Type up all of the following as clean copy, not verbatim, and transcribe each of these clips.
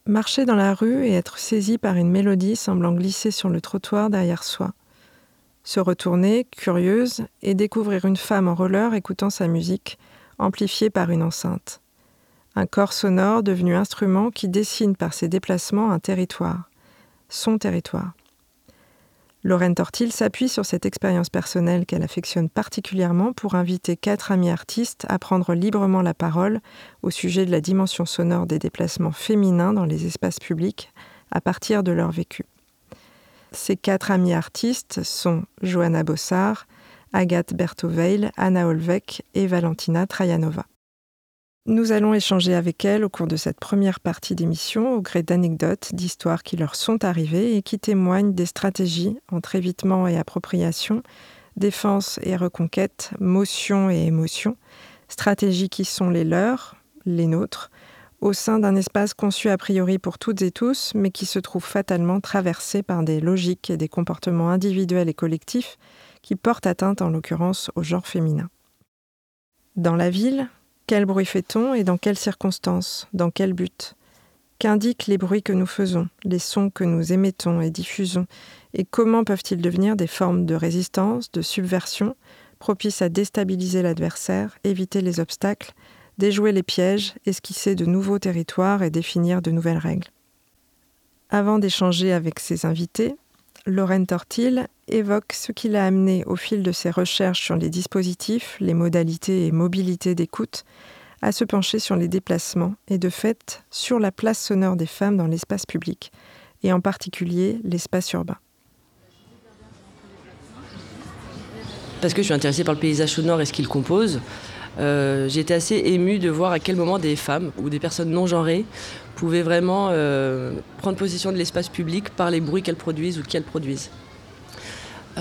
Marcher dans la rue et être saisi par une mélodie semblant glisser sur le trottoir derrière soi. Se retourner, curieuse, et découvrir une femme en roller écoutant sa musique, amplifiée par une enceinte. Un corps sonore devenu instrument qui dessine par ses déplacements un territoire, son territoire. Lorraine Tortil s'appuie sur cette expérience personnelle qu'elle affectionne particulièrement pour inviter 4 amis artistes à prendre librement la parole au sujet de la dimension sonore des déplacements féminins dans les espaces publics à partir de leur vécu. Ces 4 amis artistes sont Johanna Bossard, Agathe Berthoveil, Anna Olvec et Valentina Trajanova. Nous allons échanger avec elles au cours de cette première partie d'émission au gré d'anecdotes, d'histoires qui leur sont arrivées et qui témoignent des stratégies entre évitement et appropriation, défense et reconquête, motion et émotion, stratégies qui sont les leurs, les nôtres, au sein d'un espace conçu a priori pour toutes et tous, mais qui se trouve fatalement traversé par des logiques et des comportements individuels et collectifs qui portent atteinte en l'occurrence au genre féminin. Dans la ville, quel bruit fait-on et dans quelles circonstances, dans quel but ? Qu'indiquent les bruits que nous faisons, les sons que nous émettons et diffusons, et comment peuvent-ils devenir des formes de résistance, de subversion, propices à déstabiliser l'adversaire, éviter les obstacles, déjouer les pièges, esquisser de nouveaux territoires et définir de nouvelles règles. Avant d'échanger avec ses invités, Lorraine Tortil évoque ce qui l'a amené au fil de ses recherches sur les dispositifs, les modalités et mobilités d'écoute, à se pencher sur les déplacements et de fait sur la place sonore des femmes dans l'espace public, et en particulier l'espace urbain. Parce que je suis intéressée par le paysage sonore et ce qu'il compose, j'ai été assez émue de voir à quel moment des femmes ou des personnes non genrées pouvaient vraiment prendre possession de l'espace public par les bruits qu'elles produisent ou qu'elles produisent. Et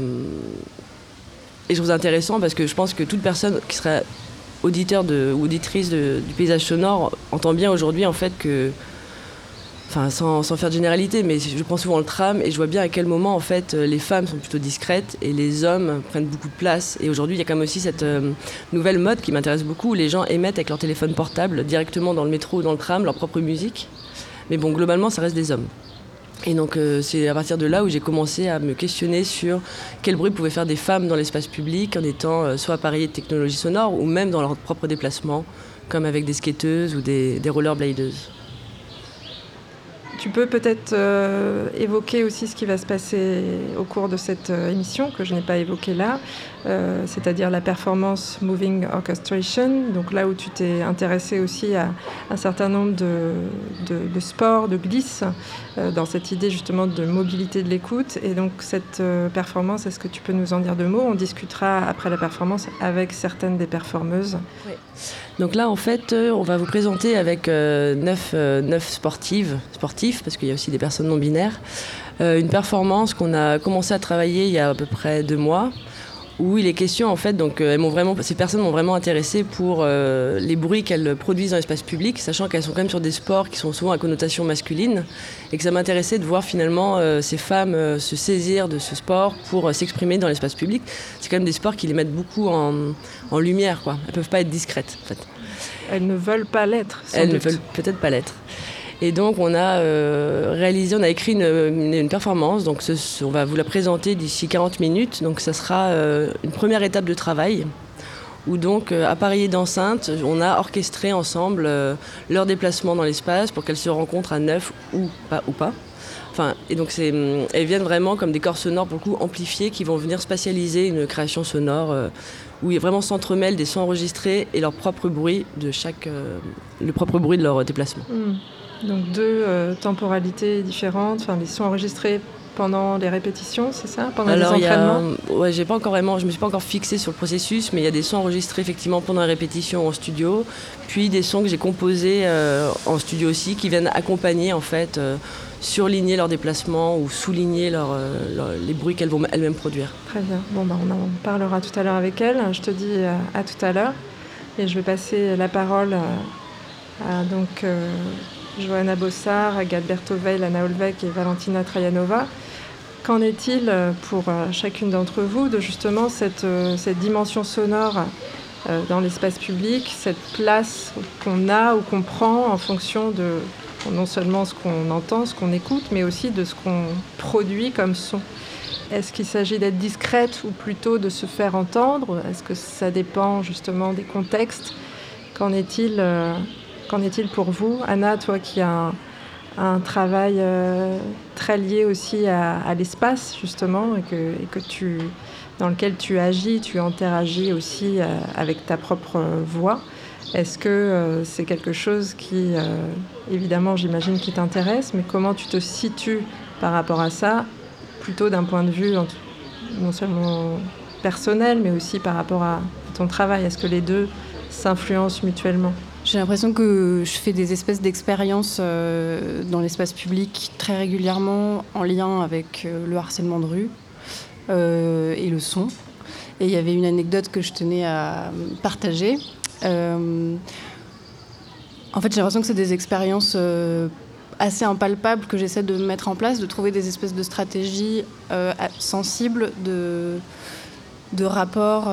je trouve ça intéressant parce que je pense que toute personne qui serait auditeur ou auditrice du paysage sonore entend bien aujourd'hui en fait que, enfin sans faire de généralité, mais je prends souvent le tram et je vois bien à quel moment en fait les femmes sont plutôt discrètes et les hommes prennent beaucoup de place. Et aujourd'hui il y a quand même aussi cette nouvelle mode qui m'intéresse beaucoup où les gens émettent avec leur téléphone portable directement dans le métro ou dans le tram leur propre musique. Mais bon, globalement ça reste des hommes. Et donc c'est à partir de là où j'ai commencé à me questionner sur quel bruit pouvaient faire des femmes dans l'espace public en étant soit appareillées de technologie sonore ou même dans leur propre déplacement, comme avec des skateuses ou des rollerbladeuses. Tu peux peut-être évoquer aussi ce qui va se passer au cours de cette émission, que je n'ai pas évoqué là, c'est-à-dire la performance Moving Orchestration, donc là où tu t'es intéressé aussi à un certain nombre de sports, de glisses, dans cette idée justement de mobilité de l'écoute. Et donc cette performance, est-ce que tu peux nous en dire 2 mots ? On discutera après la performance avec certaines des performeuses. Oui. Donc là, en fait, on va vous présenter avec 9 sportifs, parce qu'il y a aussi des personnes non binaires, une performance qu'on a commencé à travailler il y a à peu près 2 mois, où il est question, en fait, donc ces personnes m'ont vraiment intéressée pour les bruits qu'elles produisent dans l'espace public, sachant qu'elles sont quand même sur des sports qui sont souvent à connotation masculine, et que ça m'intéressait de voir finalement ces femmes se saisir de ce sport pour s'exprimer dans l'espace public. C'est quand même des sports qui les mettent beaucoup en lumière, quoi. Elles ne peuvent pas être discrètes, en fait. Elles ne veulent pas l'être, sans Elles doute. ne veulent peut-être pas l'être. Et donc on a écrit une performance, donc on va vous la présenter d'ici 40 minutes, donc ça sera une première étape de travail, où donc appareillées d'enceintes, on a orchestré ensemble leur déplacement dans l'espace pour qu'elles se rencontrent à 9 ou pas. Enfin, et donc elles viennent vraiment comme des corps sonores pour le coup amplifiés qui vont venir spatialiser une création sonore où il vraiment s'entremêlent des sons enregistrés et leur propre bruit le propre bruit de leur déplacement. Donc 2 temporalités différentes, enfin les sons enregistrés pendant les répétitions, c'est ça ? Pendant les entraînements ? Je me suis pas encore fixée sur le processus, mais il y a des sons enregistrés effectivement pendant les répétitions en studio, puis des sons que j'ai composés en studio aussi, qui viennent accompagner en fait, surligner leur déplacement ou souligner les bruits qu'elles vont elles-mêmes produire. Très bien. Bon, on en parlera tout à l'heure avec elles. Je te dis à tout à l'heure. Et je vais passer la parole à Johanna Bossard, Agathe Berthoveil, Anna Olvec et Valentina Trajanova. Qu'en est-il pour chacune d'entre vous de justement cette dimension sonore dans l'espace public, cette place qu'on a ou qu'on prend en fonction non seulement ce qu'on entend, ce qu'on écoute, mais aussi de ce qu'on produit comme son. Est-ce qu'il s'agit d'être discrète ou plutôt de se faire entendre ? Est-ce que ça dépend justement des contextes ? Qu'en est-il pour vous ? Anna, toi qui as un travail très lié aussi à l'espace justement et que dans lequel tu agis, tu interagis aussi avec ta propre voix. Est-ce que c'est quelque chose qui, évidemment, j'imagine, qui t'intéresse, mais comment tu te situes par rapport à ça, plutôt d'un point de vue non seulement personnel, mais aussi par rapport à ton travail ? Est-ce que les deux s'influencent mutuellement ? J'ai l'impression que je fais des espèces d'expériences dans l'espace public très régulièrement en lien avec le harcèlement de rue et le son. Et il y avait une anecdote que je tenais à partager. En fait, j'ai l'impression que c'est des expériences assez impalpables que j'essaie de mettre en place, de trouver des espèces de stratégies sensibles de rapport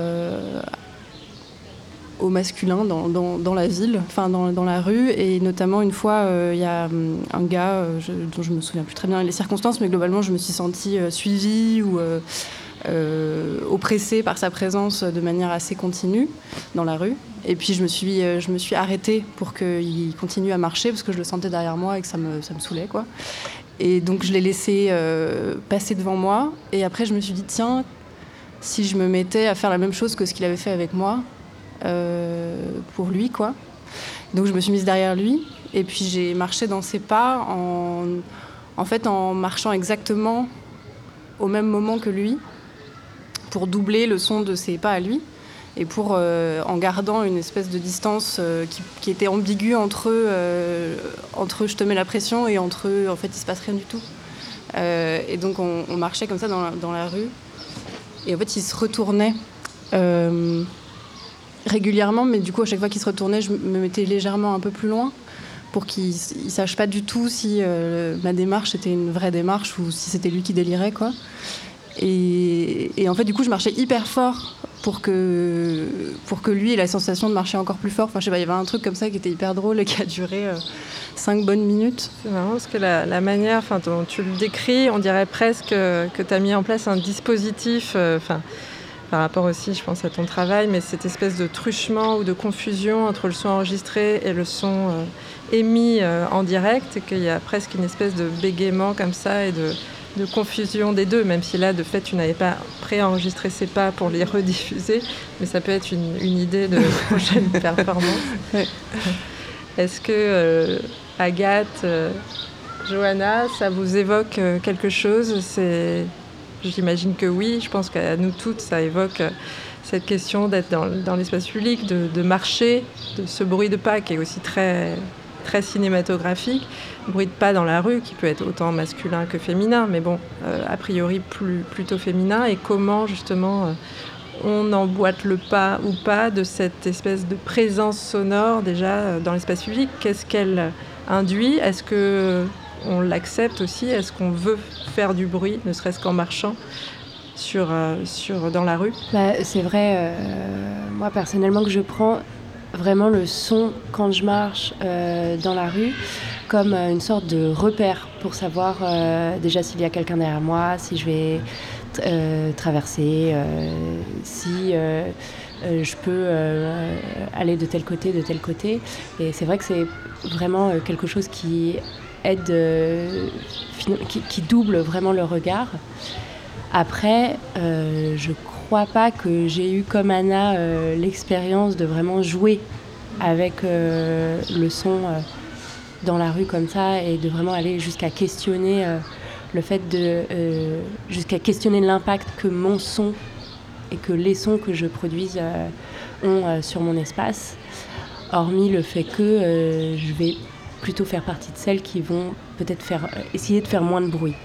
au masculin dans la ville, enfin dans la rue. Et notamment une fois, il y a un gars dont je me souviens plus très bien les circonstances, mais globalement je me suis sentie suivie ou oppressée par sa présence de manière assez continue dans la rue. Et puis je me suis arrêtée pour qu'il continue à marcher parce que je le sentais derrière moi et que ça me saoulait, quoi. Et donc je l'ai laissé passer devant moi. Et après je me suis dit, tiens, si je me mettais à faire la même chose que ce qu'il avait fait avec moi, pour lui, quoi. Donc je me suis mise derrière lui et puis j'ai marché dans ses pas en marchant exactement au même moment que lui pour doubler le son de ses pas à lui et pour en gardant une espèce de distance qui était ambiguë entre je te mets la pression et entre en fait il se passe rien du tout. Et donc on marchait comme ça dans la rue et en fait il se retournait régulièrement, mais du coup à chaque fois qu'il se retournait je me mettais légèrement un peu plus loin pour qu'il ne sache pas du tout si ma démarche était une vraie démarche ou si c'était lui qui délirait, quoi. Et en fait du coup je marchais hyper fort pour que lui ait la sensation de marcher encore plus fort. Enfin je sais pas, il y avait un truc comme ça qui était hyper drôle et qui a duré 5 bonnes minutes. C'est marrant parce que la manière dont tu le décris, on dirait presque que tu as mis en place un dispositif par rapport aussi, je pense, à ton travail, mais cette espèce de truchement ou de confusion entre le son enregistré et le son émis en direct, et qu'il y a presque une espèce de bégaiement comme ça et de confusion des deux, même si là, de fait, tu n'avais pas préenregistré ces pas pour les rediffuser, mais ça peut être une idée de prochaine performance. Ouais. Est-ce que Agathe, Johanna, ça vous évoque quelque chose ? J'imagine que oui, je pense qu'à nous toutes, ça évoque cette question d'être dans l'espace public, de marcher, de ce bruit de pas qui est aussi très, très cinématographique, bruit de pas dans la rue qui peut être autant masculin que féminin, mais bon, a priori plutôt féminin, et comment justement on emboîte le pas ou pas de cette espèce de présence sonore déjà dans l'espace public. Qu'est-ce qu'elle induit ? Est-ce qu'on l'accepte aussi ? Est-ce qu'on veut faire du bruit, ne serait-ce qu'en marchant dans la rue ? C'est vrai, moi personnellement, que je prends vraiment le son quand je marche dans la rue comme une sorte de repère pour savoir déjà s'il y a quelqu'un derrière moi, si je vais traverser, si je peux aller de tel côté. Et c'est vrai que c'est vraiment quelque chose qui aide, qui double vraiment le regard. Après, je crois pas que j'ai eu comme Anna l'expérience de vraiment jouer avec le son dans la rue comme ça et de vraiment aller jusqu'à questionner le fait jusqu'à questionner l'impact que mon son et que les sons que je produise ont sur mon espace, hormis le fait que je vais plutôt faire partie de celles qui vont peut-être essayer de faire moins de bruit.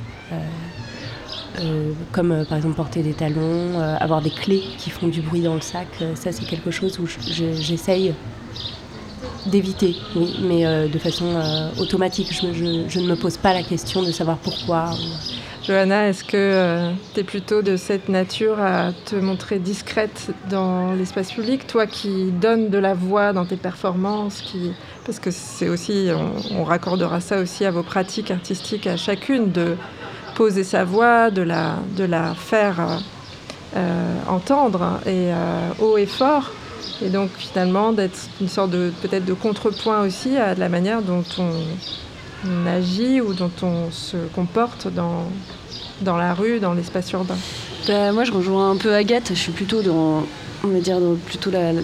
Comme par exemple porter des talons, avoir des clés qui font du bruit dans le sac, ça c'est quelque chose où j'essaye d'éviter, oui, mais de façon automatique. Je ne me pose pas la question de savoir pourquoi. Johanna, est-ce que tu es plutôt de cette nature à te montrer discrète dans l'espace public, toi qui donnes de la voix dans tes performances, parce que c'est aussi, on raccordera ça aussi à vos pratiques artistiques à chacune, de poser sa voix, de la faire entendre et haut et fort, et donc finalement d'être une sorte de peut-être de contrepoint aussi à la manière dont on agit ou dont on se comporte dans la rue, dans l'espace urbain. Moi, je rejoins un peu Agathe. Je suis plutôt dans plutôt le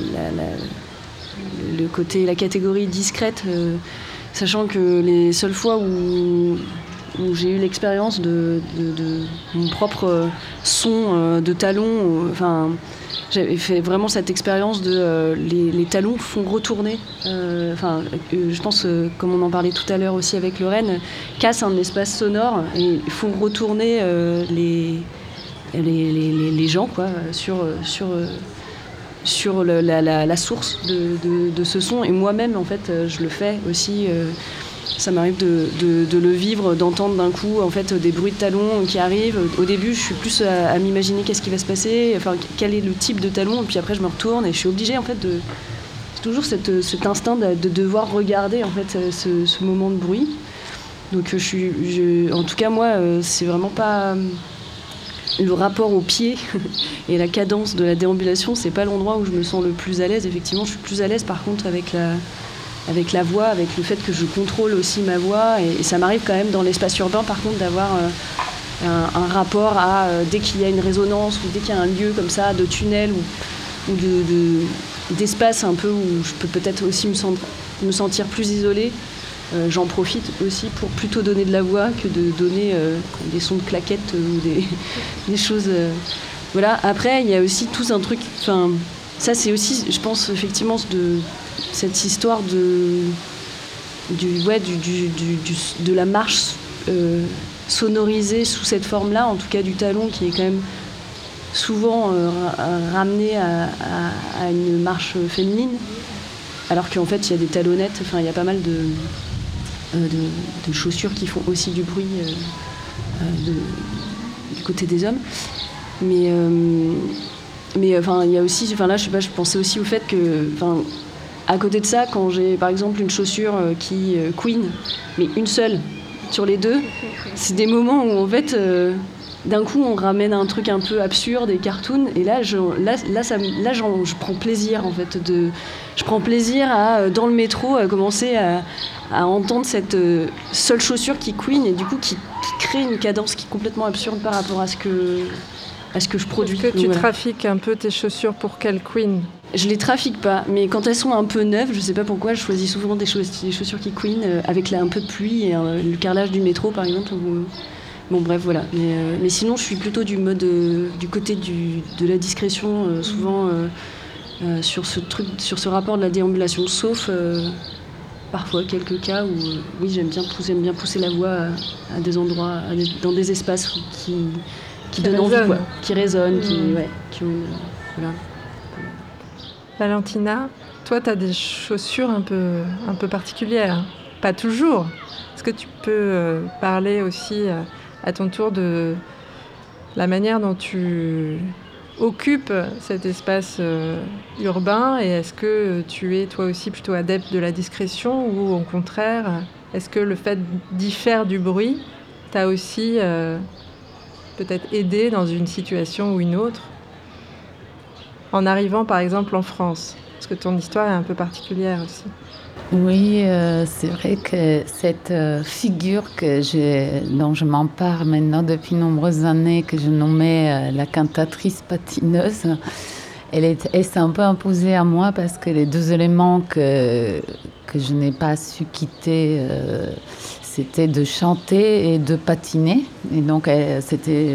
côté, la catégorie discrète, sachant que les seules fois où j'ai eu l'expérience de mon propre son de talon, j'avais fait vraiment cette expérience de les talons font retourner. Je pense, comme on en parlait tout à l'heure aussi avec Lorraine, cassent un espace sonore et font retourner les gens quoi, sur la source de ce son. Et moi-même, en fait, je le fais aussi. Ça m'arrive de le vivre, d'entendre d'un coup en fait des bruits de talons qui arrivent. Au début, je suis plus à m'imaginer qu'est-ce qui va se passer, enfin quel est le type de talon, et puis après je me retourne et je suis obligée en fait c'est toujours cet instinct de devoir regarder en fait ce moment de bruit. Donc en tout cas moi, c'est vraiment pas le rapport au pied et la cadence de la déambulation, c'est pas l'endroit où je me sens le plus à l'aise. Effectivement, je suis plus à l'aise par contre avec la voix, avec le fait que je contrôle aussi ma voix, et ça m'arrive quand même dans l'espace urbain par contre d'avoir un rapport à dès qu'il y a une résonance ou dès qu'il y a un lieu comme ça de tunnel ou d'espace un peu où je peux peut-être aussi me sentir plus isolée, j'en profite aussi pour plutôt donner de la voix que de donner des sons de claquettes ou des choses voilà. Après il y a aussi tout un truc, ça c'est aussi je pense effectivement de cette histoire de la marche sonorisée sous cette forme-là, en tout cas du talon qui est quand même souvent ramené à une marche féminine, alors qu'en fait il y a des talonnettes, il y a pas mal de chaussures qui font aussi du bruit du côté des hommes. Mais il y a aussi, là je sais pas, je pensais aussi au fait que à côté de ça, quand j'ai par exemple une chaussure qui queen, mais une seule sur les deux, c'est des moments où en fait d'un coup on ramène un truc un peu absurde et cartoon, et là je prends plaisir en fait je prends plaisir à dans le métro à commencer à entendre cette seule chaussure qui queen, et du coup qui crée une cadence qui est complètement absurde par rapport à ce que je produis. Est-ce que tu trafiques un peu tes chaussures pour quelle queen ? Je les trafique pas, mais quand elles sont un peu neuves, je sais pas pourquoi, je choisis souvent des chaussures qui queen avec un peu de pluie et le carrelage du métro par exemple. Bon bref voilà. Mais sinon je suis plutôt du côté de la discrétion, souvent sur ce rapport de la déambulation, sauf parfois quelques cas où oui j'aime bien pousser la voix à des endroits, dans des espaces qui donnent envie, quoi, qui résonnent, qui ont voilà. Valentina, toi, tu as des chaussures un peu particulières. Pas toujours. Est-ce que tu peux parler aussi à ton tour de la manière dont tu occupes cet espace urbain, et est-ce que tu es toi aussi plutôt adepte de la discrétion, ou au contraire, est-ce que le fait d'y faire du bruit t'a aussi peut-être aidé dans une situation ou une autre ? En arrivant par exemple en France, parce que ton histoire est un peu particulière aussi. Oui, c'est vrai que cette figure dont je m'empare maintenant depuis nombreuses années, que je nommais la cantatrice patineuse, elle s'est un peu imposée à moi parce que les deux éléments que je n'ai pas su quitter, c'était de chanter et de patiner. Et donc, c'était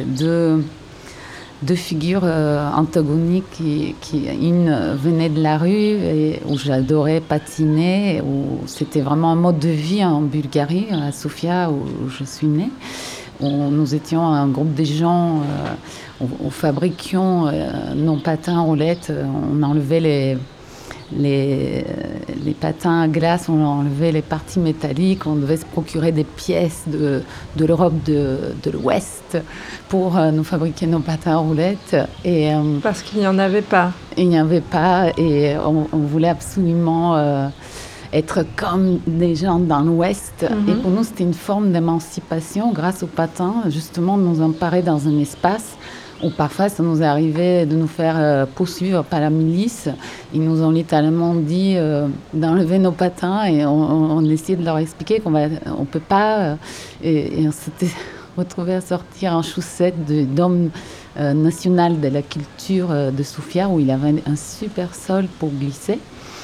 deux figures antagoniques une venait de la rue et où j'adorais patiner, où c'était vraiment un mode de vie en Bulgarie, à Sofia où je suis née, où nous étions un groupe de gens où fabriquions nos patins roulettes, on enlevait les patins à glace, on enlevait les parties métalliques, on devait se procurer des pièces de l'Europe de l'Ouest pour nous fabriquer nos patins à roulettes. Et, parce qu'il n'y en avait pas. Il n'y en avait pas et on voulait absolument être comme des gens dans l'Ouest. Et pour nous, c'était une forme d'émancipation grâce aux patins, justement, de nous emparer dans un espace où parfois ça nous arrivait de nous faire poursuivre par la milice. Ils nous ont littéralement dit d'enlever nos patins et on essayait de leur expliquer qu'on ne peut pas. Et on s'était retrouvés à sortir en chaussette de Dôme national de la culture de Soufiane où il avait un super sol pour glisser.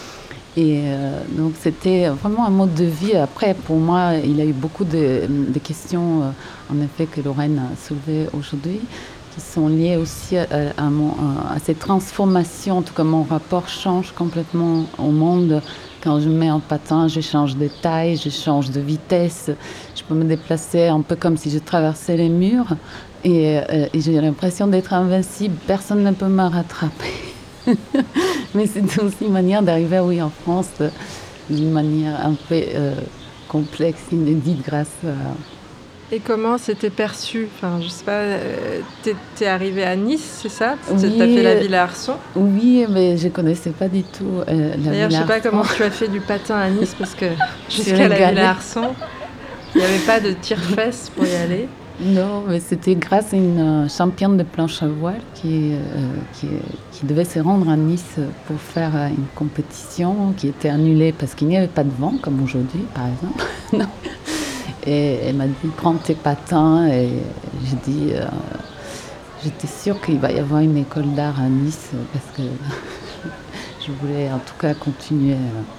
Et donc c'était vraiment un mode de vie. Après, pour moi, il y a eu beaucoup de questions, en effet, que Lorraine a soulevées aujourd'hui, qui sont liées aussi à cette transformation. En tout cas, mon rapport change complètement au monde. Quand je mets en patin, je change de taille, je change de vitesse. Je peux me déplacer un peu comme si je traversais les murs. Et j'ai l'impression d'être invincible. Personne ne peut me rattraper. Mais c'est aussi une manière d'arriver en France d'une manière un peu complexe, inédite grâce à... Et comment c'était perçu? Enfin, je sais pas, t'es arrivée à Nice, c'est ça? Oui, t'as fait la Villa Arson? Oui, mais je connaissais pas du tout la Villa Arson. D'ailleurs, je sais pas comment tu as fait du patin à Nice, parce que jusqu'à la Villa Arson, il n'y avait pas de tire-fesses pour y aller. Non, mais c'était grâce à une championne de planche à voile qui devait se rendre à Nice pour faire une compétition qui était annulée parce qu'il n'y avait pas de vent, comme aujourd'hui, par exemple. Non. Et elle m'a dit, prends tes patins. Et j'ai dit, j'étais sûre qu'il va y avoir une école d'art à Nice parce que je voulais en tout cas continuer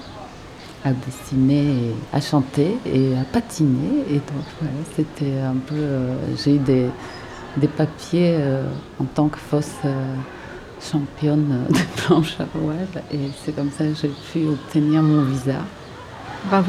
à dessiner, et à chanter et à patiner. Et donc, voilà, c'était un peu... j'ai eu des papiers en tant que fausse championne de planche à voile. Et c'est comme ça que j'ai pu obtenir mon visa. Bravo.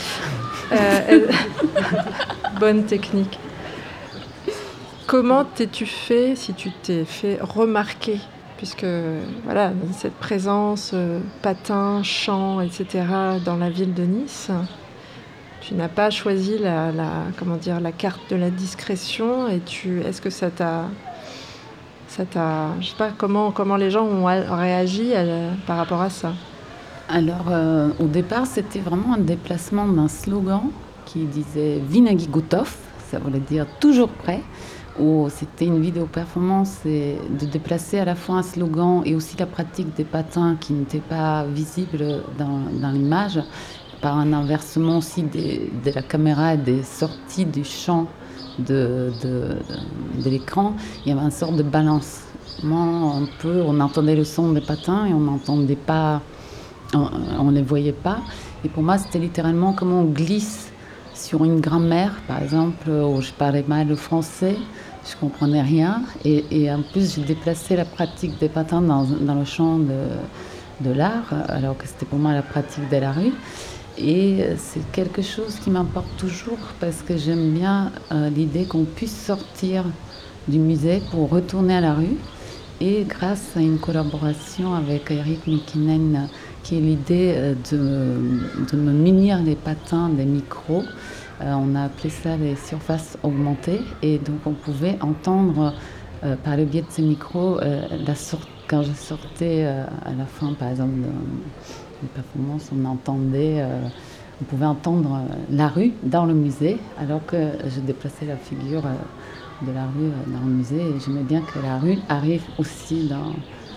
Bonne technique. Comment t'es-tu fait, si tu t'es fait remarquer, puisque voilà, cette présence patin, chant, etc. dans la ville de Nice, tu n'as pas choisi la carte de la discrétion et est-ce que ça t'a, je sais pas comment les gens ont réagi par rapport à ça. Alors, au départ, c'était vraiment un déplacement d'un slogan qui disait « Vinagi Gotov », ça voulait dire « toujours prêt », où c'était une vidéo performance et de déplacer à la fois un slogan et aussi la pratique des patins qui n'était pas visible dans l'image, par un inversement aussi de la caméra et des sorties du champ de l'écran. Il y avait une sorte de balancement un peu, on entendait le son des patins et on n'entendait pas... On ne les voyait pas. Et pour moi, c'était littéralement comme on glisse sur une grammaire, par exemple, où je parlais mal le français, je ne comprenais rien. Et en plus, j'ai déplacé la pratique des patins dans le champ de l'art, alors que c'était pour moi la pratique de la rue. Et c'est quelque chose qui m'importe toujours parce que j'aime bien l'idée qu'on puisse sortir du musée pour retourner à la rue. Et grâce à une collaboration avec Eric Mikinen, qui est l'idée de me munir les patins des micros. On a appelé ça les surfaces augmentées. Et donc on pouvait entendre par le biais de ces micros, quand je sortais à la fin, par exemple, d'une performance, on pouvait entendre la rue dans le musée, alors que je déplaçais la figure de la rue dans le musée. Et j'aimais bien que la rue arrive aussi dans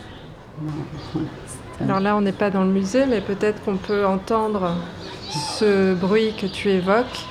Alors là, on n'est pas dans le musée, mais peut-être qu'on peut entendre ce bruit que tu évoques.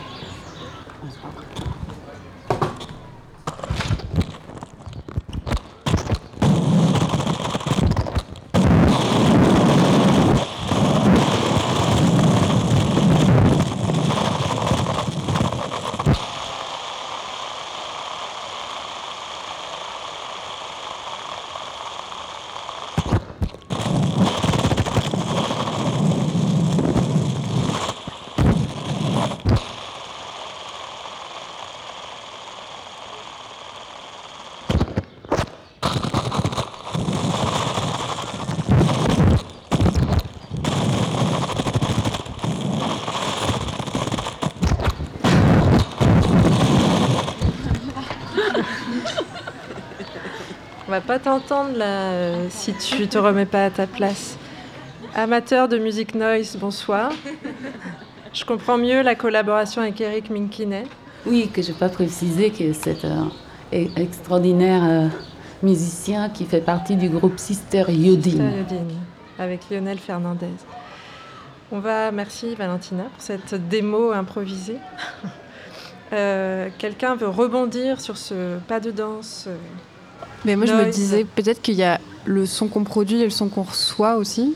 On va pas t'entendre là si tu te remets pas à ta place. Amateur de musique noise, bonsoir. Je comprends mieux la collaboration avec Eric Minkinet. Oui, que je n'ai pas précisé que c'est un extraordinaire musicien qui fait partie du groupe Sister Yodine. Avec Lionel Fernandez. Merci Valentina pour cette démo improvisée. Quelqu'un veut rebondir sur ce pas de danse Mais moi, noise. je me disais peut-être qu'il y a le son qu'on produit et le son qu'on reçoit aussi.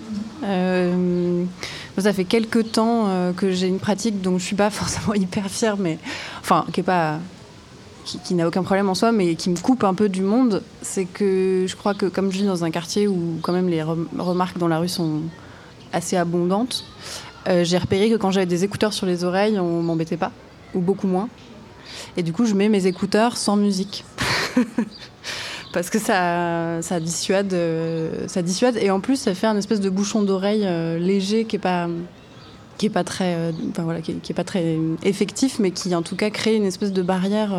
Ça fait quelques temps que j'ai une pratique dont je suis pas forcément hyper fière, mais enfin qui n'a aucun problème en soi, mais qui me coupe un peu du monde. C'est que je crois que comme je vis dans un quartier où quand même les remarques dans la rue sont assez abondantes, j'ai repéré que quand j'avais des écouteurs sur les oreilles, on m'embêtait pas, ou beaucoup moins. Et du coup, je mets mes écouteurs sans musique. Parce que ça dissuade, et en plus ça fait un espèce de bouchon d'oreille léger qui est pas très qui est pas très effectif, mais qui en tout cas crée une espèce de barrière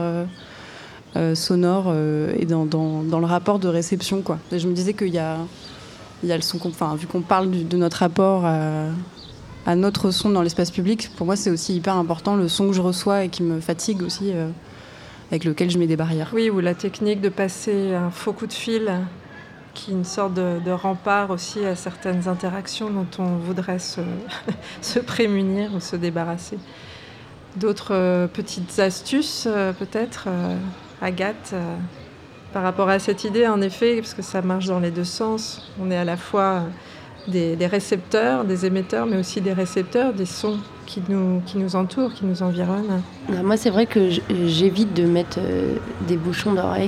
sonore et dans le rapport de réception, quoi. Et je me disais qu'il y a le son vu qu'on parle de notre rapport à notre son dans l'espace public, pour moi c'est aussi hyper important le son que je reçois et qui me fatigue aussi, avec lequel je mets des barrières. Oui, ou la technique de passer un faux coup de fil, qui est une sorte de rempart aussi à certaines interactions dont on voudrait se prémunir ou se débarrasser. D'autres petites astuces, peut-être, Agathe, par rapport à cette idée, en effet, parce que ça marche dans les deux sens. On est à la fois des récepteurs, des émetteurs, mais aussi des récepteurs, des sons qui nous entourent, qui nous environnent. Moi, c'est vrai que j'évite de mettre des bouchons d'oreilles,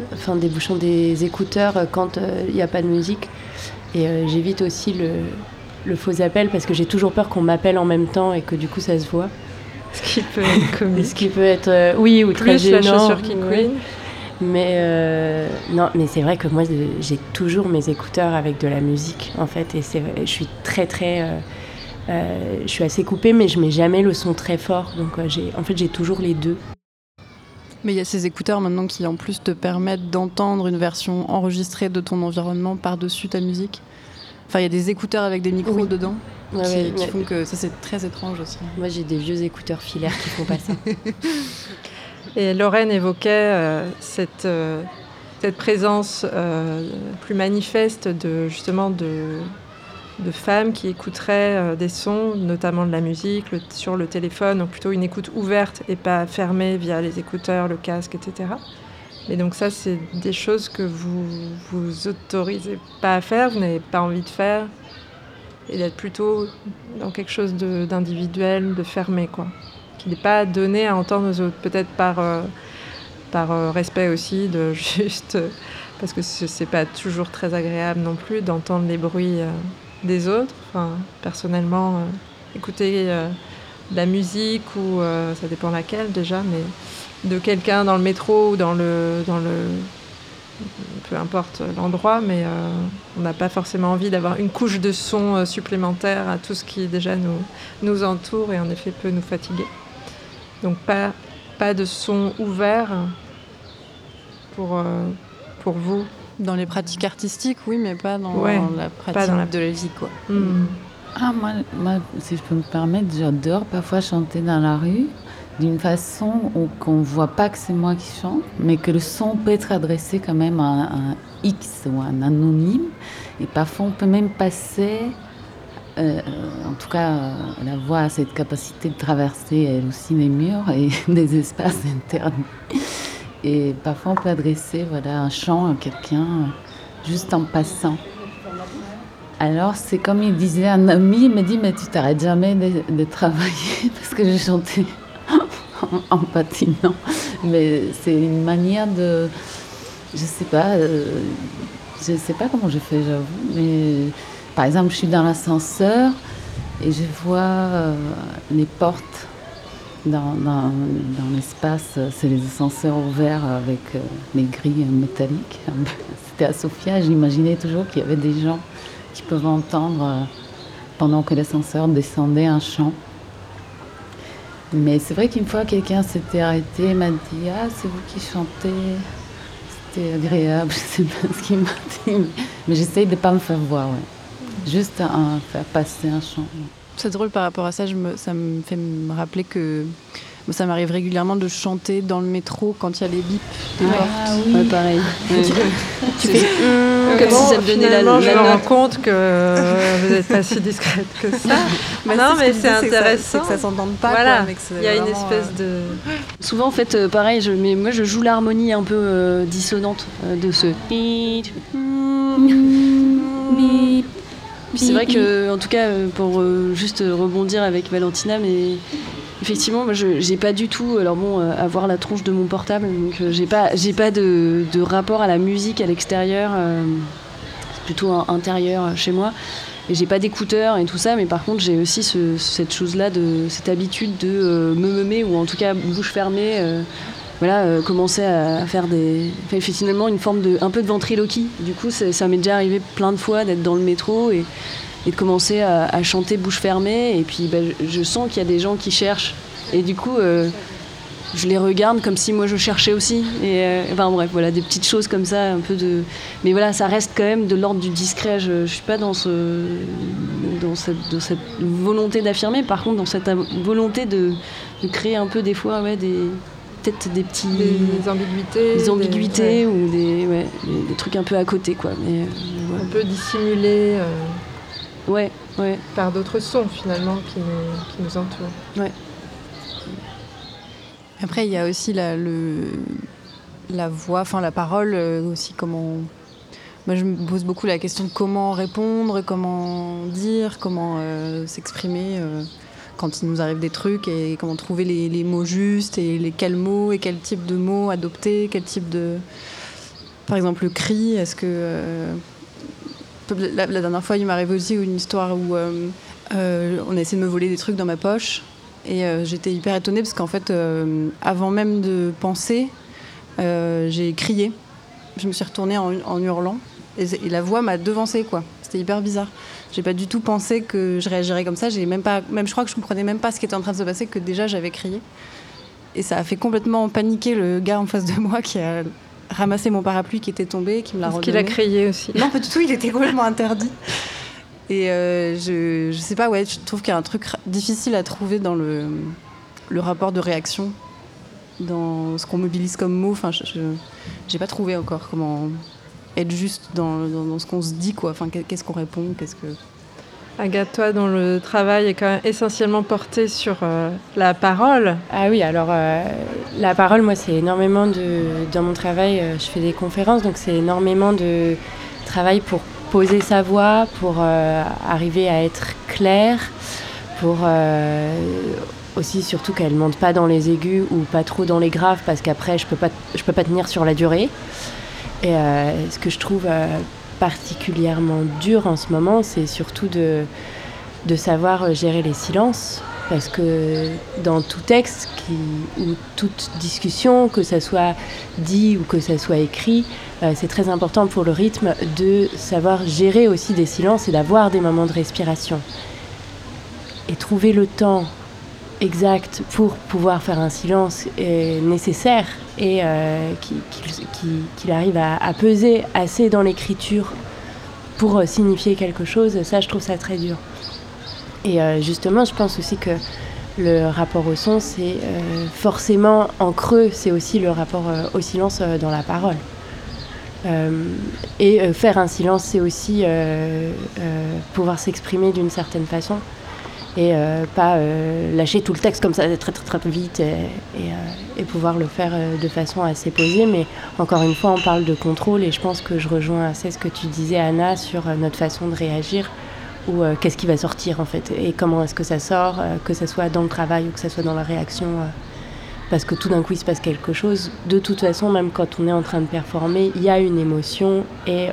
des écouteurs quand il n'y a pas de musique. Et j'évite aussi le faux appel parce que j'ai toujours peur qu'on m'appelle en même temps et que du coup ça se voit. Ce qui peut être comique. Ce qui peut être, oui, ou plus très gênant. La chaussure qui couine. Mais non, mais c'est vrai que moi j'ai toujours mes écouteurs avec de la musique en fait, et je suis très je suis assez coupée, mais je mets jamais le son très fort, donc j'ai toujours les deux. Mais il y a ces écouteurs maintenant qui en plus te permettent d'entendre une version enregistrée de ton environnement par-dessus ta musique. Enfin, il y a des écouteurs avec des micros dedans qui font que ça, c'est très étrange aussi. Moi j'ai des vieux écouteurs filaires qui font pas ça. Et Lorraine évoquait cette présence plus manifeste de femmes qui écouteraient des sons, notamment de la musique, sur le téléphone, donc plutôt une écoute ouverte et pas fermée via les écouteurs, le casque, etc. Et donc ça, c'est des choses que vous autorisez pas à faire, vous n'avez pas envie de faire, et d'être plutôt dans quelque chose d'individuel, de fermé, quoi. Qui n'est pas donné à entendre aux autres, peut-être par respect aussi, parce que c'est pas toujours très agréable non plus d'entendre les bruits des autres. Enfin, personnellement, écouter de la musique, ou ça dépend laquelle déjà, mais de quelqu'un dans le métro ou dans le peu importe l'endroit, mais on n'a pas forcément envie d'avoir une couche de son supplémentaire à tout ce qui déjà nous entoure et en effet peut nous fatiguer. Donc pas de son ouvert pour vous. Dans les pratiques artistiques, oui, mais pas dans la pratique de la vie, quoi. Moi, si je peux me permettre, j'adore parfois chanter dans la rue d'une façon qu'on ne voit pas que c'est moi qui chante, mais que le son peut être adressé quand même à un X ou à un anonyme. Et parfois, on peut même passer... en tout cas, la voix a cette capacité de traverser elle aussi les murs et des espaces interdits. Et parfois, on peut adresser un chant à quelqu'un juste en passant. Alors, c'est comme il disait un ami, il me dit « Mais tu t'arrêtes jamais de travailler » parce que j'ai chanté en patinant. Mais c'est une manière de... Je sais pas comment je fais, j'avoue, mais... Par exemple, je suis dans l'ascenseur et je vois les portes dans l'espace. C'est les ascenseurs ouverts avec les grilles métalliques. C'était à Sofia, j'imaginais toujours qu'il y avait des gens qui peuvent entendre pendant que l'ascenseur descendait un chant. Mais c'est vrai qu'une fois, quelqu'un s'était arrêté et m'a dit « Ah, c'est vous qui chantez ?» c'était agréable, je sais pas ce qu'il m'a dit, mais j'essaye de ne pas me faire voir, ouais. Juste faire passer un chant. Ouais. C'est drôle par rapport à ça, ça me fait me rappeler que ça m'arrive régulièrement de chanter dans le métro quand il y a les bips des portes. Oui. Ouais, pareil. Tu fais comme si ça me donnait la note. Je me rends compte que vous n'êtes pas si discrète que ça. Non, mais c'est intéressant. C'est que ça s'entende pas. Voilà, il y a une espèce de... Souvent, en fait, pareil, moi je joue l'harmonie un peu dissonante de ce... C'est vrai que, en tout cas, pour juste rebondir avec Valentina, mais effectivement, moi, j'ai pas du tout, avoir la tronche de mon portable, donc j'ai pas de rapport à la musique à l'extérieur, c'est plutôt intérieur chez moi, et j'ai pas d'écouteurs et tout ça, mais par contre, j'ai aussi cette chose-là, cette habitude de me meumer, ou en tout cas bouche fermée. Commencer à faire finalement une forme un peu de ventriloquie. Du coup, ça m'est déjà arrivé plein de fois d'être dans le métro et de commencer à chanter bouche fermée. Et puis, je sens qu'il y a des gens qui cherchent. Et du coup, je les regarde comme si moi je cherchais aussi. Et bref, voilà, des petites choses comme ça, un peu de... Mais voilà, ça reste quand même de l'ordre du discret. Je suis pas dans cette volonté d'affirmer. Par contre, dans cette volonté de créer un peu des fois, peut-être des ambiguïtés ou des trucs un peu à côté, quoi. Mais un peu dissimulés ouais. par d'autres sons finalement qui nous entourent. Ouais. Après, il y a aussi la voix, enfin la parole aussi. Moi, je me pose beaucoup la question de comment répondre, comment dire, comment s'exprimer. Quand il nous arrive des trucs, et comment trouver les mots justes, et quels mots et quel type de mots adopter, quel type de... Par exemple, le cri, est-ce que... La dernière fois, il m'est arrivé aussi une histoire où on a essayé de me voler des trucs dans ma poche, et j'étais hyper étonnée, parce qu'en fait, avant même de penser, j'ai crié. Je me suis retournée en hurlant, et la voix m'a devancée, quoi. C'était hyper bizarre. J'ai pas du tout pensé que je réagirais comme ça. Je crois que je comprenais même pas ce qui était en train de se passer, que déjà j'avais crié. Et ça a fait complètement paniquer le gars en face de moi qui a ramassé mon parapluie qui était tombé, qui me l'a redonné. Est-ce qu'il a crié aussi? Non, pas du tout, il était complètement interdit. Et je sais pas, je trouve qu'il y a un truc difficile à trouver dans le rapport de réaction, dans ce qu'on mobilise comme mot. Enfin, j'ai pas trouvé encore comment être juste dans ce qu'on se dit, quoi. Enfin, qu'est-ce qu'on répond, Agathe, toi, dont le travail est quand même essentiellement porté sur la parole. Ah oui, alors la parole, moi, c'est énormément dans mon travail, je fais des conférences, donc c'est énormément de travail pour poser sa voix, pour arriver à être clair, pour aussi surtout qu'elle ne monte pas dans les aigus ou pas trop dans les graves, parce qu'après, je peux pas tenir sur la durée. Et ce que je trouve particulièrement dur en ce moment, c'est surtout de savoir gérer les silences, parce que dans tout texte ou toute discussion, que ça soit dit ou que ça soit écrit, c'est très important pour le rythme de savoir gérer aussi des silences et d'avoir des moments de respiration. Et trouver le temps exact pour pouvoir faire un silence est nécessaire, et qu'il arrive à peser assez dans l'écriture pour signifier quelque chose, ça je trouve ça très dur. Et justement, je pense aussi que le rapport au son, c'est forcément en creux, c'est aussi le rapport au silence dans la parole. Et faire un silence, c'est aussi pouvoir s'exprimer d'une certaine façon, et pas lâcher tout le texte comme ça très très très vite, et pouvoir le faire de façon assez posée. Mais encore une fois, on parle de contrôle, et je pense que je rejoins assez ce que tu disais, Anna, sur notre façon de réagir, ou qu'est-ce qui va sortir en fait, et comment est-ce que ça sort, que ça soit dans le travail ou que ça soit dans la réaction, parce que tout d'un coup il se passe quelque chose. De toute façon, même quand on est en train de performer, il y a une émotion, et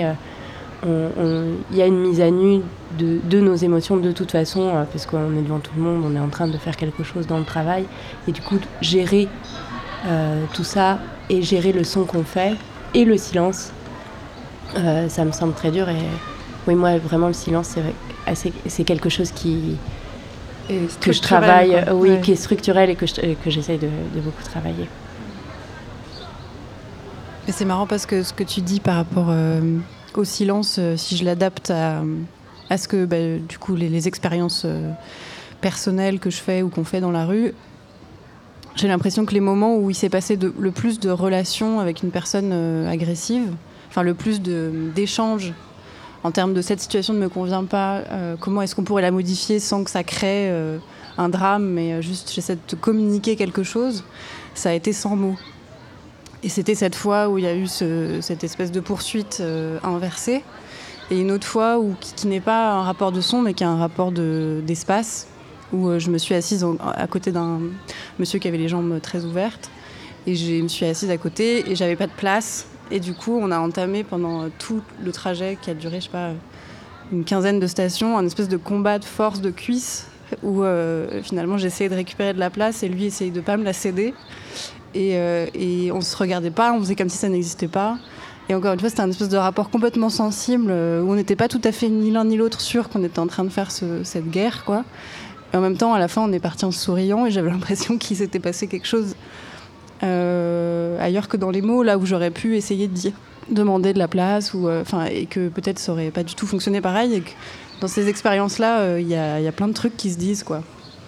il y a une mise à nu de nos émotions de toute façon, parce qu'on est devant tout le monde, on est en train de faire quelque chose dans le travail, et du coup gérer tout ça, et gérer le son qu'on fait et le silence, ça me semble très dur. Et oui, moi vraiment le silence, c'est quelque chose que je travaille, qui est structurel, et que j'essaye de beaucoup travailler. Mais c'est marrant parce que ce que tu dis par rapport au silence, si je l'adapte à ce que du coup les expériences personnelles que je fais ou qu'on fait dans la rue, j'ai l'impression que les moments où il s'est passé le plus de relations avec une personne agressive, enfin le plus d'échanges en termes de cette situation ne me convient pas, comment est-ce qu'on pourrait la modifier sans que ça crée un drame, mais juste j'essaie de te communiquer quelque chose, ça a été sans mots. Et c'était cette fois où il y a eu cette espèce de poursuite inversée, et une autre fois qui n'est pas un rapport de son, mais qui est un rapport d'espace, où je me suis assise à côté d'un monsieur qui avait les jambes très ouvertes, et je me suis assise à côté, et j'avais pas de place. Et du coup, on a entamé pendant tout le trajet qui a duré, je sais pas, une quinzaine de stations, un espèce de combat de force de cuisse où finalement j'essayais de récupérer de la place et lui essayait de pas me la céder. Et on se regardait pas, on faisait comme si ça n'existait pas. Et encore une fois, c'était un espèce de rapport complètement sensible où on n'était pas tout à fait ni l'un ni l'autre sûr qu'on était en train de faire cette guerre, quoi. Et en même temps, à la fin, on est parti en souriant et j'avais l'impression qu'il s'était passé quelque chose ailleurs que dans les mots, là où j'aurais pu essayer de demander de la place et que peut-être ça aurait pas du tout fonctionné pareil, et que dans ces expériences-là, il y a plein de trucs qui se disent, quoi.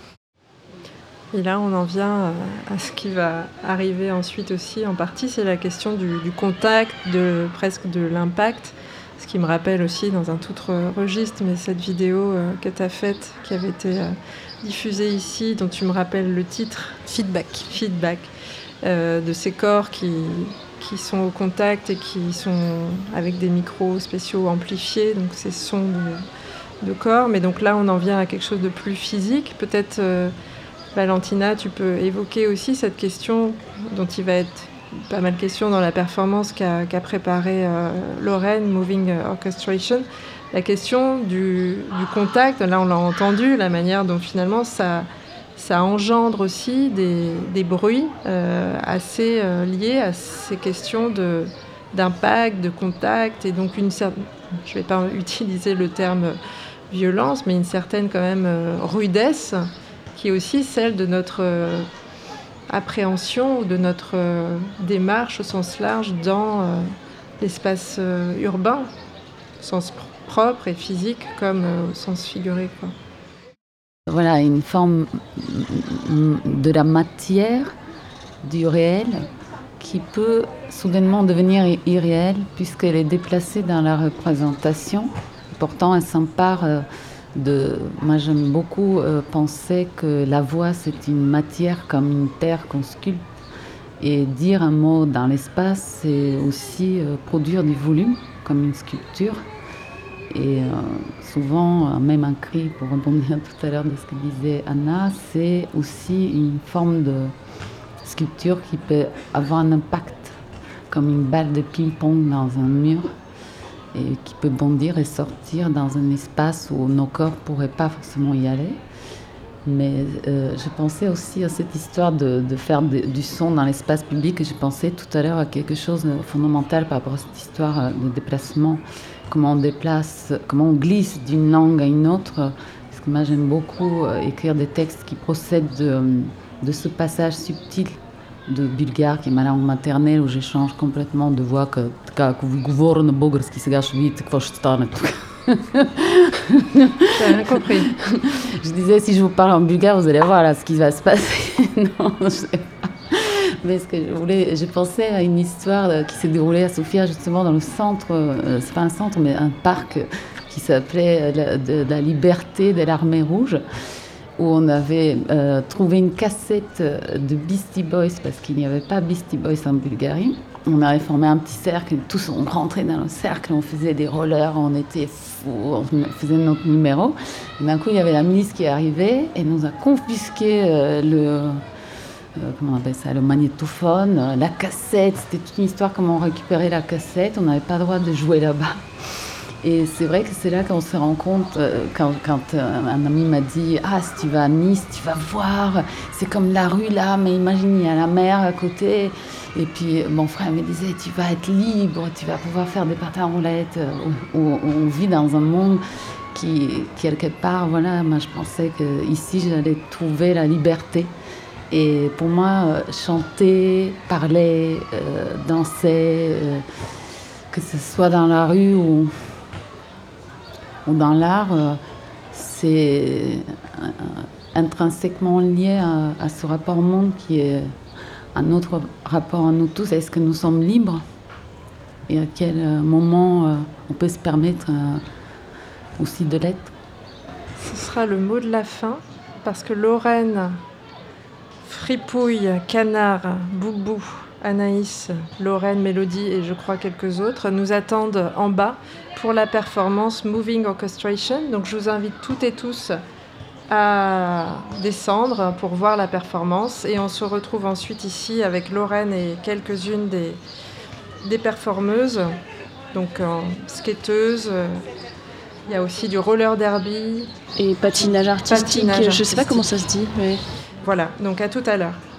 Et là, on en vient à ce qui va arriver ensuite aussi, en partie, c'est la question du contact, presque de l'impact. Ce qui me rappelle aussi, dans un tout autre registre, mais cette vidéo que tu as faite, qui avait été diffusée ici, dont tu me rappelles le titre. Feedback. De ces corps qui sont au contact et qui sont avec des micros spéciaux amplifiés, donc ces sons de corps. Mais donc là, on en vient à quelque chose de plus physique. Peut-être, Valentina, tu peux évoquer aussi cette question dont il va être pas mal question dans la performance qu'a préparée Lorraine, Moving Orchestration. La question du contact, là on l'a entendu, la manière dont finalement ça engendre aussi des bruits assez liés à ces questions d'impact, de contact, et donc je ne vais pas utiliser le terme violence, mais une certaine quand même rudesse, qui est aussi celle de notre appréhension ou de notre démarche au sens large dans l'espace urbain, au sens propre et physique comme au sens figuré, quoi. Voilà, une forme de la matière, du réel, qui peut soudainement devenir irréelle puisqu'elle est déplacée dans la représentation. Pourtant, elle s'empare moi, j'aime beaucoup penser que la voix, c'est une matière comme une terre qu'on sculpte. Et dire un mot dans l'espace, c'est aussi produire du volume, comme une sculpture. Et souvent, même un cri, pour rebondir tout à l'heure de ce que disait Anna, c'est aussi une forme de sculpture qui peut avoir un impact, comme une balle de ping-pong dans un mur, et qui peut bondir et sortir dans un espace où nos corps ne pourraient pas forcément y aller. Mais je pensais aussi à cette histoire de faire du son dans l'espace public, et je pensais tout à l'heure à quelque chose de fondamental par rapport à cette histoire de déplacement, comment on glisse d'une langue à une autre. Parce que moi j'aime beaucoup écrire des textes qui procèdent de ce passage subtil de bulgare, qui est ma langue maternelle, où j'échange complètement de voix que J'ai rien compris. Je disais, si je vous parle en bulgare, vous allez voir là ce qui va se passer. Non, je sais pas. Mais ce que je pensais à une histoire qui s'est déroulée à Sofia, justement dans le centre, c'est pas un centre, mais un parc qui s'appelait la Liberté de l'Armée Rouge, où on avait trouvé une cassette de Beastie Boys, parce qu'il n'y avait pas Beastie Boys en Bulgarie. On avait formé un petit cercle, tous on rentrait dans le cercle, on faisait des rollers, on était fous, on faisait notre numéro. Et d'un coup, il y avait la milice qui est arrivée et nous a confisqué comment on appelle ça, le magnétophone, la cassette. C'était toute une histoire comment on récupérait la cassette, on n'avait pas le droit de jouer là-bas. Et c'est vrai que c'est là qu'on se rend compte, quand un ami m'a dit « Ah, si tu vas à Nice, tu vas voir, c'est comme la rue là, mais imagine, il y a la mer à côté. » Et puis mon frère me disait « Tu vas être libre, tu vas pouvoir faire des patins à roulettes. » On vit dans un monde qui, quelque part, voilà, moi je pensais qu'ici j'allais trouver la liberté. Et pour moi, chanter, parler, danser, que ce soit dans la rue ou dans l'art, c'est intrinsèquement lié à ce rapport au monde qui est un autre rapport à nous tous. Est-ce que nous sommes libres? Et à quel moment on peut se permettre aussi de l'être? Ce sera le mot de la fin, parce que Lorraine, Fripouille, Canard, Boubou, Anaïs, Lorraine, Mélodie et je crois quelques autres nous attendent en bas pour la performance Moving Orchestration. Donc je vous invite toutes et tous à descendre pour voir la performance et on se retrouve ensuite ici avec Lorraine et quelques-unes des performeuses, donc skateuses, il y a aussi du roller derby et patinage artistique. Je ne sais pas comment ça se dit, mais voilà, donc à tout à l'heure.